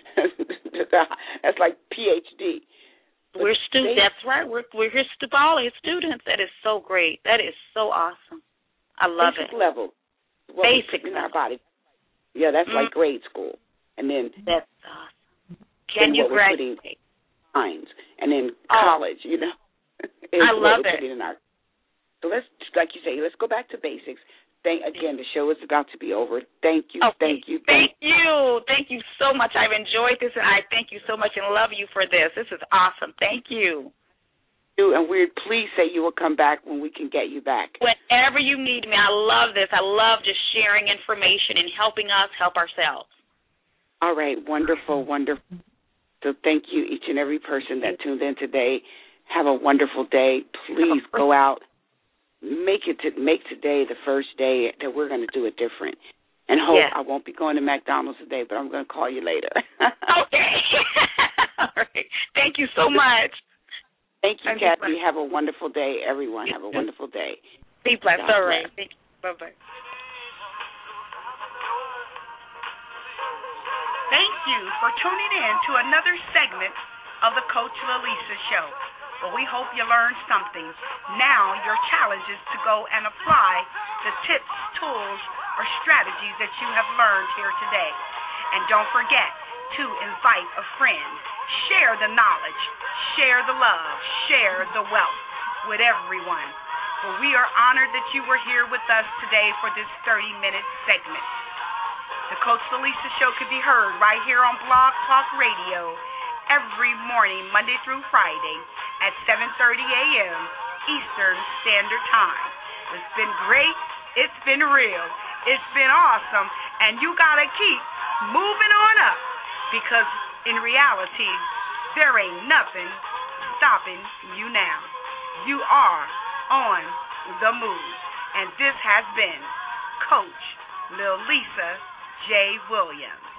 that's like P H D. But we're students. they, that's right. We're we're his students. That is so great. That is so awesome. I love basic it. level. What basic in level. our body. Yeah, that's mm-hmm. like grade school. And then that's awesome. Can you graduate? Minds, and then oh. college, you know. I love it. In our, so let's, like you say, let's go back to basics. Thank again. The show is about to be over. Thank you, okay. thank you, thank, thank you, thank you so much. I've enjoyed this, and I thank you so much and love you for this. This is awesome. Thank you. And we're please say you will come back when we can get you back. Whenever you need me. I love this. I love just sharing information and helping us help ourselves. All right, wonderful, wonderful. So thank you, each and every person that tuned in today. Have a wonderful day. Please go out, make it to, make today the first day that we're going to do it different. And hope yes. I won't be going to McDonald's today, but I'm going to call you later. Okay. All right. Thank you so much. Thank you, Kathy. Have a wonderful day, everyone. Have a wonderful day. Be blessed. All right. Thank you. Bye-bye. Thank you for tuning in to another segment of the Coach Lalisa Show. Well, we hope you learned something. Now your challenge is to go and apply the tips, tools, or strategies that you have learned here today. And don't forget to invite a friend. Share the knowledge, share the love, share the wealth with everyone. Well, we are honored that you were here with us today for this thirty-minute segment. The Coach Lalisa Show can be heard right here on Blog Talk Radio every morning, Monday through Friday at seven thirty a.m. Eastern Standard Time. It's been great. It's been real. It's been awesome. And you got to keep moving on up because in reality, there ain't nothing stopping you now. You are on the move. And this has been Coach Lil Lisa J. Williams.